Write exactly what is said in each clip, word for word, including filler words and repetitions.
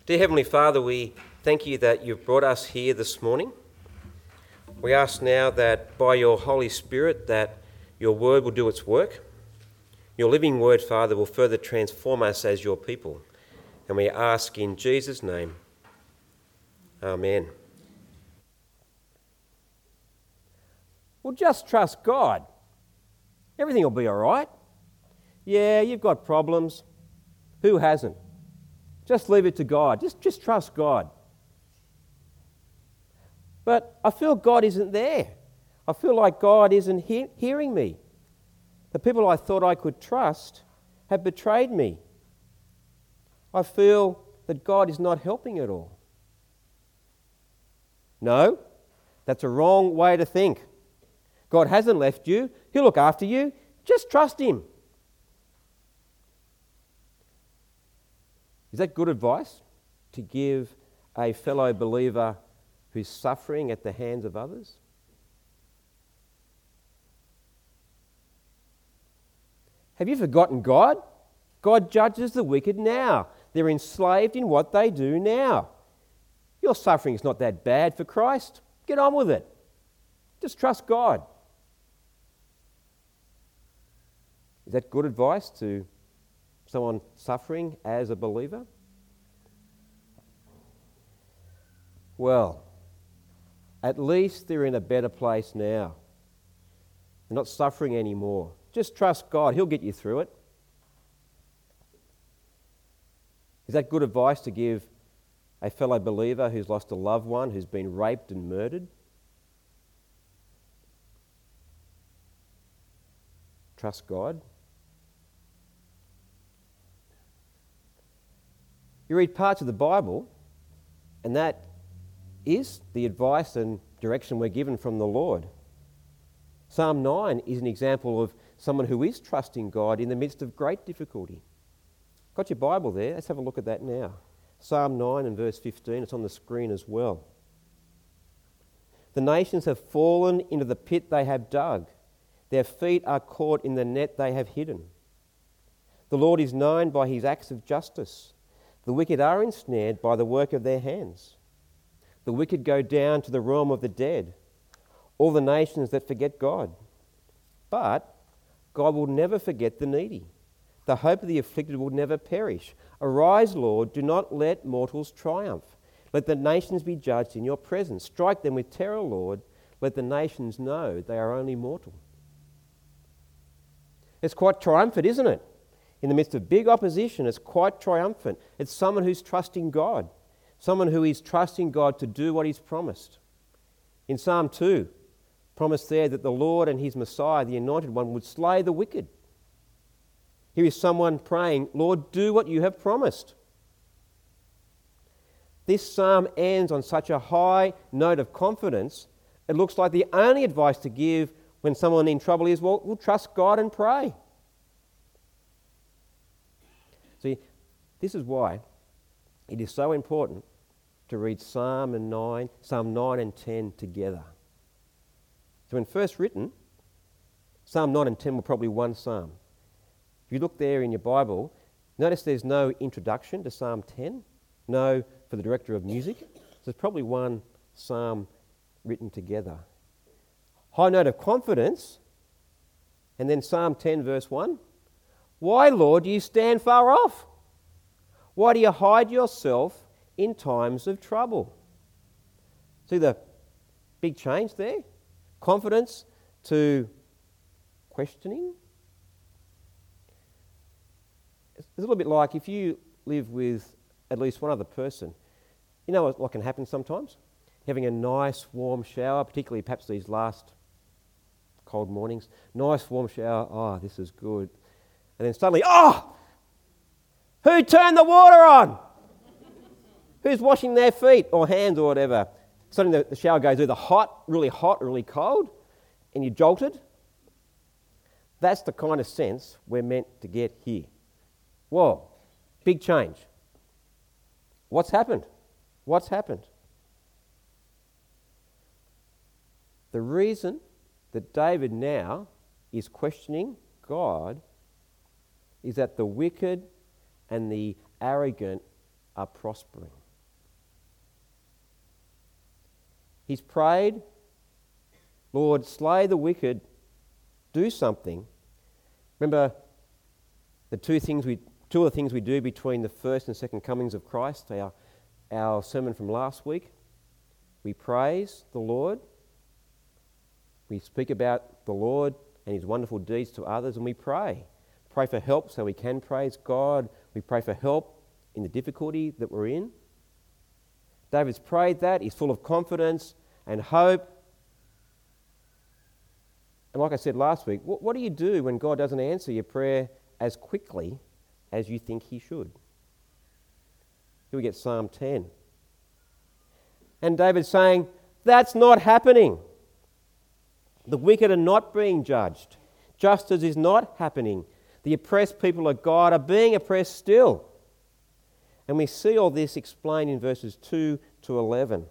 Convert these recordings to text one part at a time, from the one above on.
Dear Heavenly Father, we thank you that you've brought us here this morning. We ask now that by your Holy Spirit that your word will do its work. Your living word, Father, will further transform us as your people. And we ask in Jesus' name. Amen. Well, just trust God. Everything will be all right. Yeah, you've got problems. Who hasn't? Just leave it to God. Just, just trust God. But I feel God isn't there. I feel like God isn't he- hearing me. The people I thought I could trust have betrayed me. I feel that God is not helping at all. No, that's a wrong way to think. God hasn't left you. He'll look after you. Just trust Him. Is that good advice to give a fellow believer who's suffering at the hands of others? Have you forgotten God? God judges the wicked now. They're enslaved in what they do now. Your suffering is not that bad for Christ. Get on with it. Just trust God. Is that good advice to someone suffering as a believer? Well, at least they're in a better place now. They're not suffering anymore. Just trust God. He'll get you through it. Is that good advice to give a fellow believer who's lost a loved one, who's been raped and murdered? Trust God. You read parts of the Bible, and that is the advice and direction we're given from the Lord. Psalm nine is an example of someone who is trusting God in the midst of great difficulty. Got your Bible there? Let's have a look at that now. Psalm nine and verse fifteen, it's on the screen as well. The nations have fallen into the pit they have dug. Their feet are caught in the net they have hidden. The Lord is known by his acts of justice. The wicked are ensnared by the work of their hands. The wicked go down to the realm of the dead, all the nations that forget God. But God will never forget the needy. The hope of the afflicted will never perish. Arise, Lord, do not let mortals triumph. Let the nations be judged in your presence. Strike them with terror, Lord. Let the nations know they are only mortal. It's quite triumphant, isn't it? In the midst of big opposition, it's quite triumphant. It's someone who's trusting God. Someone who is trusting God to do what he's promised. In Psalm two, promised there that the Lord and his Messiah, the Anointed One, would slay the wicked. Here is someone praying, Lord, do what you have promised. This psalm ends on such a high note of confidence, it looks like the only advice to give when someone in trouble is, well, we'll trust God and pray. See, this is why it is so important to read Psalm and nine, Psalm nine and ten together. So when first written, Psalm nine and ten were probably one psalm. If you look there in your Bible, notice there's no introduction to Psalm ten, no for the director of music. So there's probably one psalm written together. High note of confidence, and then Psalm ten verse one. Why, Lord, do you stand far off? Why do you hide yourself in times of trouble? See the big change there? Confidence to questioning. It's a little bit like if you live with at least one other person. You know what can happen sometimes? Having a nice warm shower, particularly perhaps these last cold mornings. Nice warm shower. Oh, this is good. And then suddenly, oh! Who turned the water on? Who's washing their feet or hands or whatever? Suddenly the, the shower goes either hot, really hot, really cold, and you're jolted. That's the kind of sense we're meant to get here. Whoa, big change. What's happened? What's happened? The reason that David now is questioning God is that the wicked and the arrogant are prospering. He's prayed, Lord, slay the wicked, do something. Remember the two things we, two of the things we do between the first and second comings of Christ, our, our sermon from last week. We praise the Lord. We speak about the Lord and his wonderful deeds to others, and we pray. Pray for help so we can praise God. We pray for help in the difficulty that we're in. David's prayed that. He's full of confidence and hope. And like I said last week, what, what do you do when God doesn't answer your prayer as quickly as you think he should? Here we get Psalm ten. And David's saying, that's not happening. The wicked are not being judged. Justice is not happening. The oppressed people of God are being oppressed still. And we see all this explained in verses two to eleven.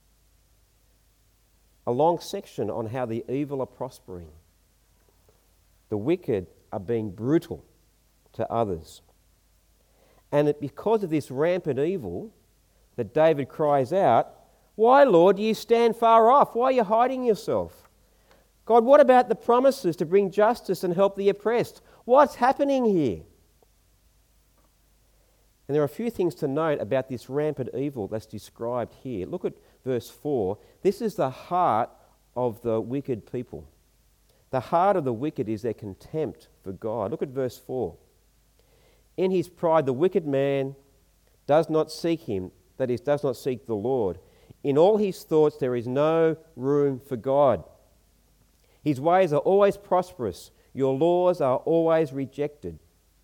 A long section on how the evil are prospering. The wicked are being brutal to others. And it, because of this rampant evil, that David cries out, why, Lord, do you stand far off? Why are you hiding yourself? God, what about the promises to bring justice and help the oppressed? What's happening here? And there are a few things to note about this rampant evil that's described here. Look at verse four. This is the heart of the wicked people. The heart of the wicked is their contempt for God. Look at verse four. In his pride, the wicked man does not seek him, that is, does not seek the Lord. In all his thoughts there is no room for God. His ways are always prosperous. Your laws are always rejected.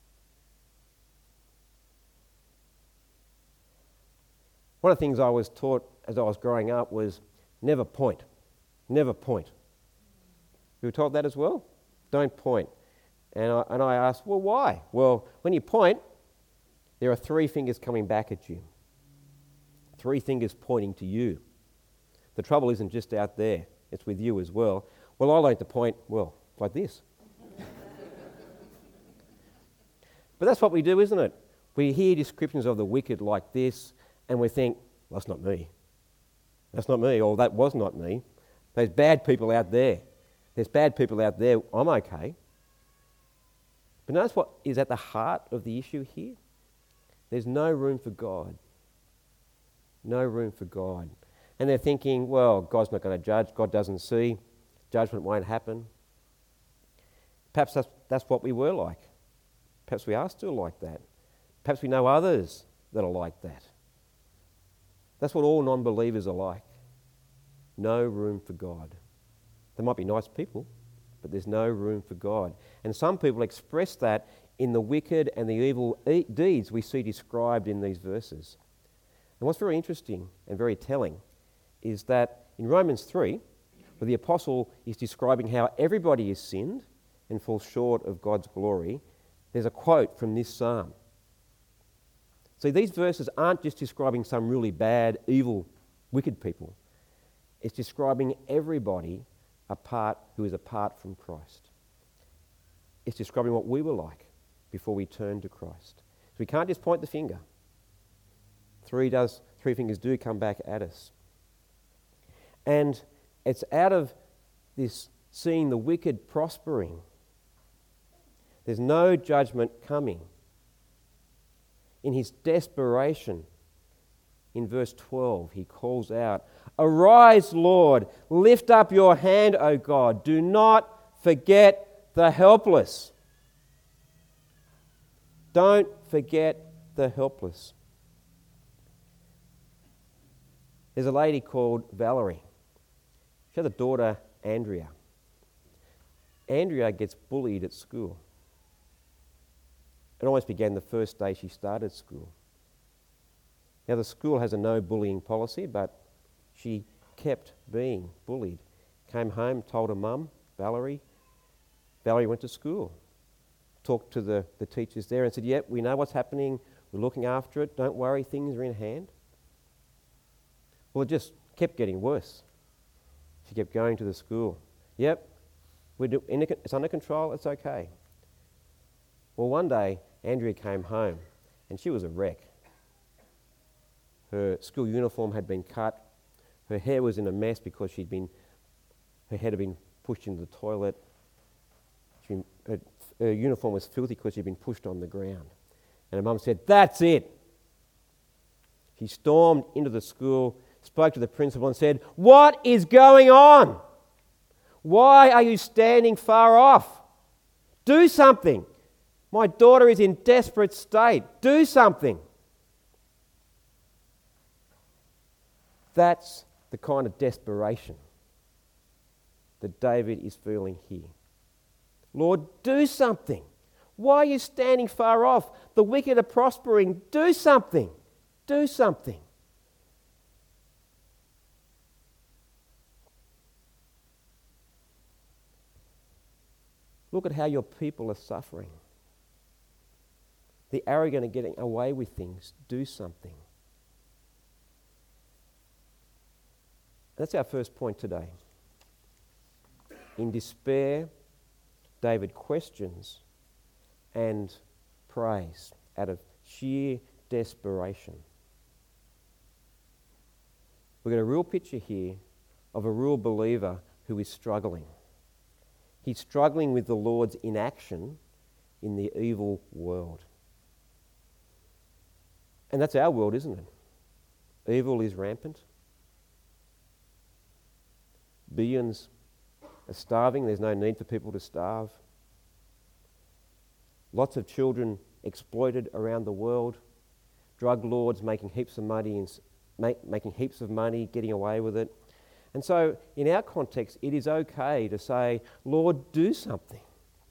One of the things I was taught as I was growing up was never point. Never point. You were taught that as well? Don't point. And I, and I asked, well, why? Well, when you point, there are three fingers coming back at you. Three fingers pointing to you. The trouble isn't just out there. It's with you as well. Well, I learned to point, well, like this. But that's what we do, isn't it? We hear descriptions of the wicked like this, and we think, well, that's not me. That's not me, or that was not me. There's bad people out there. There's bad people out there. I'm okay. But notice what is at the heart of the issue here? There's no room for God. No room for God. And they're thinking, well, God's not going to judge. God doesn't see. Judgment won't happen. Perhaps that's, that's what we were like. Perhaps we are still like that. Perhaps we know others that are like that. That's what all non-believers are like. No room for God. They might be nice people, but there's no room for God. And some people express that in the wicked and the evil e- deeds we see described in these verses. And what's very interesting and very telling is that in Romans three, where the apostle is describing how everybody has sinned and falls short of God's glory, there's a quote from this psalm. See, these verses aren't just describing some really bad, evil, wicked people. It's describing everybody apart who is apart from Christ. It's describing what we were like before we turned to Christ. So we can't just point the finger. Three does, three fingers do come back at us. And it's out of this seeing the wicked prospering. There's no judgment coming. In his desperation, in verse twelve, he calls out, "Arise, Lord, lift up your hand, O God. Do not forget the helpless." Don't forget the helpless. There's a lady called Valerie. She has a daughter, Andrea. Andrea gets bullied at school. It almost began the first day she started school. Now, the school has a no bullying policy, but she kept being bullied. Came home, told her mum, Valerie. Valerie went to school, talked to the, the teachers there and said, yep, we know what's happening. We're looking after it. Don't worry, things are in hand. Well, it just kept getting worse. She kept going to the school. Yep, we're do, in, it's under control, it's okay. Well, one day, Andrea came home and she was a wreck. Her school uniform had been cut. Her hair was in a mess because she'd been, her head had been pushed into the toilet. She, her, her uniform was filthy because she'd been pushed on the ground. And her mum said, "That's it." She stormed into the school, spoke to the principal and said, "What is going on? Why are you standing far off? Do something. My daughter is in desperate state. Do something." That's the kind of desperation that David is feeling here. Lord, do something. Why are you standing far off? The wicked are prospering. Do something. Do something. Look at how your people are suffering. The arrogant are getting away with things. Do something. That's our first point today. In despair, David questions and prays out of sheer desperation. We've got a real picture here of a real believer who is struggling. He's struggling with the Lord's inaction in the evil world. And that's our world, isn't it? Evil is rampant. Billions are starving. There's no need for people to starve. Lots of children exploited around the world. Drug lords making heaps of money, and make, making heaps of money, getting away with it. And so, in our context, it is okay to say, "Lord, do something."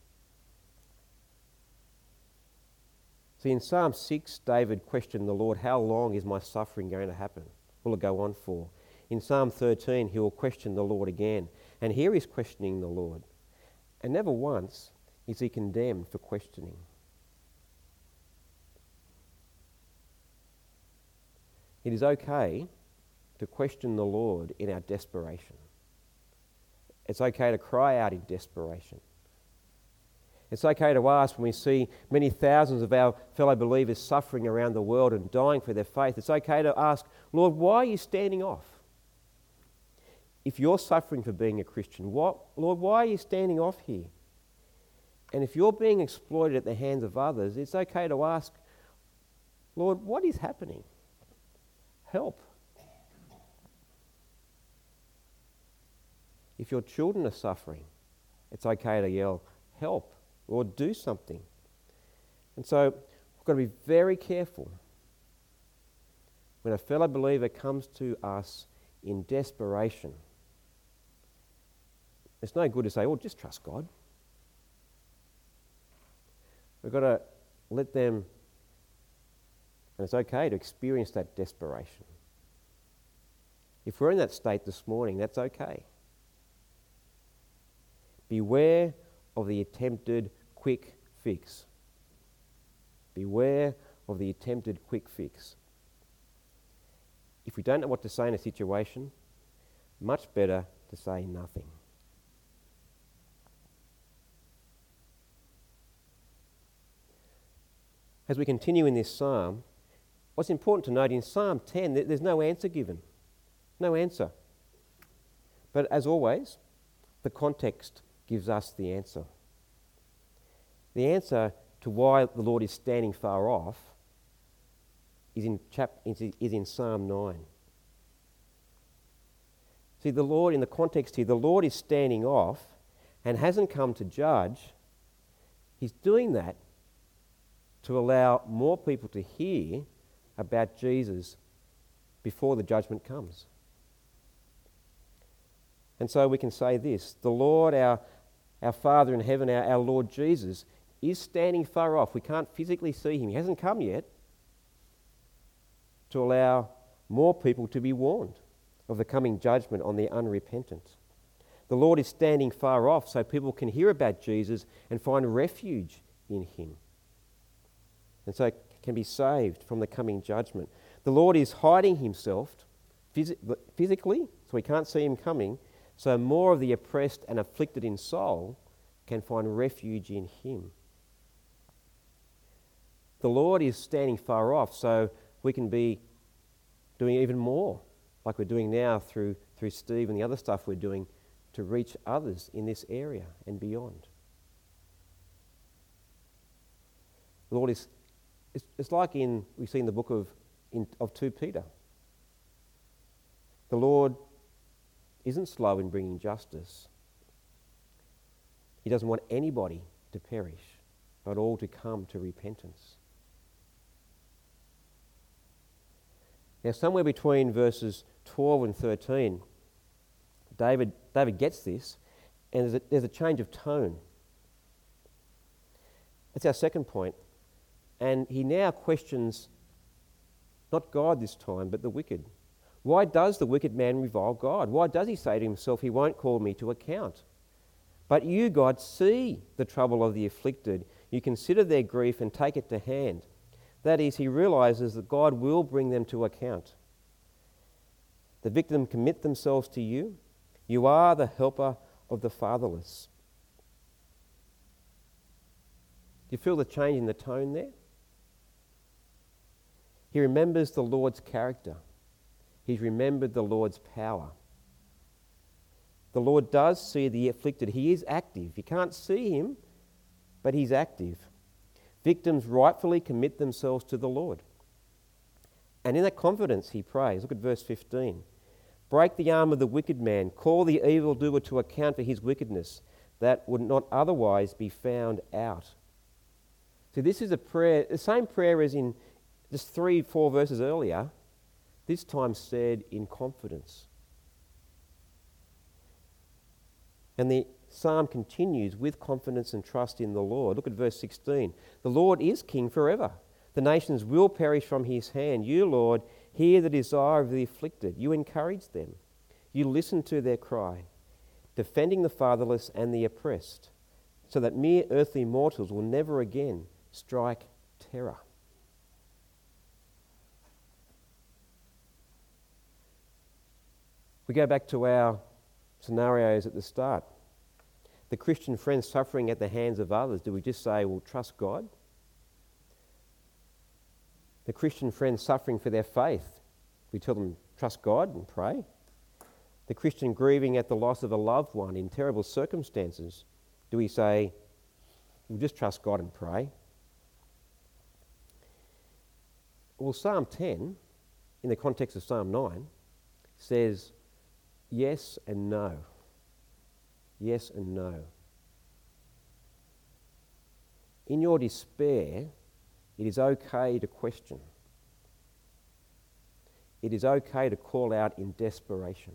See, in Psalm six, David questioned the Lord, "How long is my suffering going to happen? Will it go on for?" In Psalm thirteen, he will question the Lord again. And here he's questioning the Lord. And never once is he condemned for questioning. It is okay to question the Lord in our desperation. It's okay to cry out in desperation. It's okay to ask when we see many thousands of our fellow believers suffering around the world and dying for their faith. It's okay to ask, "Lord, why are you standing off? If you're suffering for being a Christian, what, Lord, why are you standing off here? And if you're being exploited at the hands of others, it's okay to ask, Lord, what is happening? Help." If your children are suffering, it's okay to yell, "Help," or "Do something." And so we've got to be very careful when a fellow believer comes to us in desperation. It's no good to say, "Oh, just trust God." We've got to let them, and it's okay to experience that desperation. If we're in that state this morning, that's okay. Beware of the attempted quick fix. Beware of the attempted quick fix. If we don't know what to say in a situation, much better to say nothing. As we continue in this psalm, what's important to note in Psalm ten, there's no answer given. No answer. But as always, the context gives us the answer. The answer to why the Lord is standing far off is in, chap- is in Psalm nine. See, the Lord, in the context here, the Lord is standing off and hasn't come to judge. He's doing that to allow more people to hear about Jesus before the judgment comes. And so we can say this: the Lord, our, our Father in heaven, our, our Lord Jesus, is standing far off. We can't physically see him. He hasn't come yet, to allow more people to be warned of the coming judgment on the unrepentant. The Lord is standing far off so people can hear about Jesus and find refuge in him, and so can be saved from the coming judgment. The Lord is hiding himself phys- physically, so we can't see him coming, so more of the oppressed and afflicted in soul can find refuge in him. The Lord is standing far off so we can be doing even more, like we're doing now through, through Steve and the other stuff we're doing, to reach others in this area and beyond. The Lord is, it's, it's like in, we see in the book of, in, of Second Peter. The Lord isn't slow in bringing justice. He doesn't want anybody to perish, but all to come to repentance. Now, somewhere between verses twelve and thirteen, David, David gets this, and there's a, there's a change of tone. That's our second point. And he now questions not God this time, but the wicked. Why does the wicked man revile God? Why does he say to himself, he won't call me to account? But you, God, see the trouble of the afflicted. You consider their grief and take it to hand. That is, he realizes that God will bring them to account. The victim commit themselves to you. You are the helper of the fatherless. Do you feel the change in the tone there? He remembers the Lord's character. He's remembered the Lord's power. The Lord does see the afflicted. He is active. You can't see him, but he's active. Victims rightfully commit themselves to the Lord. And in that confidence he prays. Look at verse fifteen. Break the arm of the wicked man. Call the evildoer to account for his wickedness, that would not otherwise be found out. So this is a prayer, the same prayer as in just three, four verses earlier, this time said in confidence. And the psalm continues with confidence and trust in the Lord. Look at verse sixteen. The Lord is king forever. The nations will perish from his hand. You, Lord, hear the desire of the afflicted. You encourage them. You listen to their cry, defending the fatherless and the oppressed, so that mere earthly mortals will never again strike terror. We go back to our scenarios at the start. The Christian friend suffering at the hands of others, do we just say, well, trust God? The Christian friend suffering for their faith, we tell them, trust God and pray. The Christian grieving at the loss of a loved one in terrible circumstances, do we say, we'll just trust God and pray? Well, Psalm ten, in the context of Psalm nine, says yes and no. Yes and no. In your despair, it is okay to question. It is okay to call out in desperation.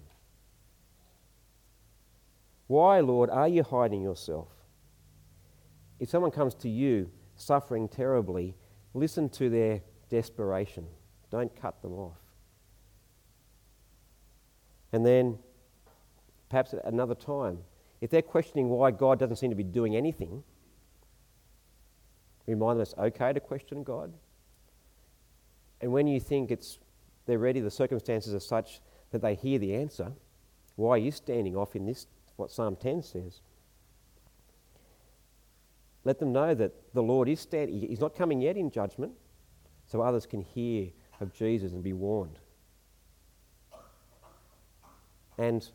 Why, Lord, are you hiding yourself? If someone comes to you suffering terribly, listen to their desperation. Don't cut them off. And then, perhaps at another time, if they're questioning why God doesn't seem to be doing anything, remind them it's okay to question God. And when you think it's they're ready, the circumstances are such that they hear the answer, why are you standing off in this, what Psalm ten says? Let them know that the Lord is standing. He's not coming yet in judgment, so others can hear of Jesus and be warned. And,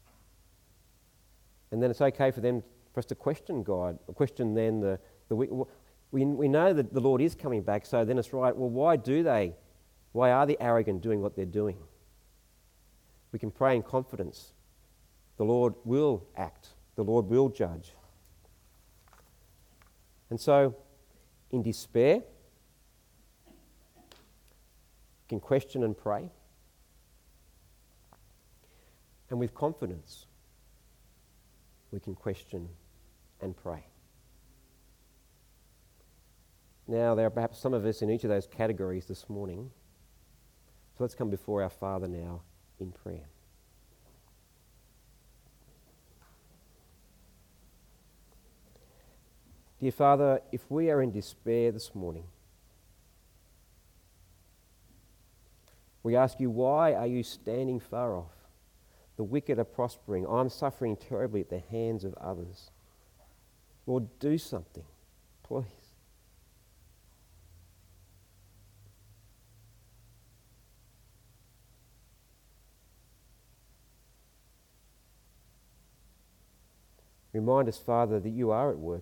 and then it's okay for them, for us to question God, question then the, the we, we know that the Lord is coming back, so then it's right, well, why do they, why are the arrogant doing what they're doing? We can pray in confidence. The Lord will act. The Lord will judge. And so, in despair, we can question and pray. And with confidence, we can question and pray. Now, there are perhaps some of us in each of those categories this morning. So let's come before our Father now in prayer. Dear Father, if we are in despair this morning, we ask you, why are you standing far off? The wicked are prospering. I'm suffering terribly at the hands of others. Lord, do something, please. Remind us, Father, that you are at work.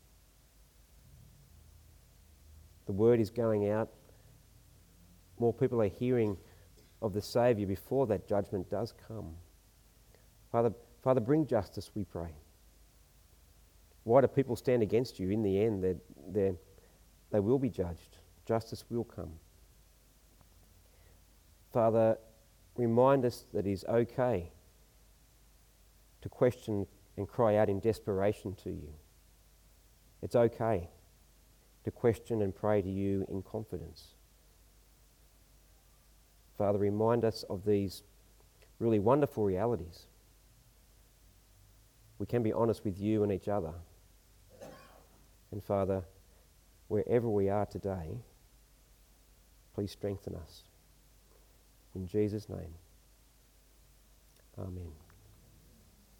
The word is going out. More people are hearing of the Saviour before that judgment does come. Father, Father, bring justice, we pray. Why do people stand against you? In the end, they're, they're, they will be judged. Justice will come. Father, remind us that it is okay to question and cry out in desperation to you. It's okay to question and pray to you in confidence. Father, remind us of these really wonderful realities. We can be honest with you and each other. And Father, wherever we are today, please strengthen us. In Jesus' name, amen.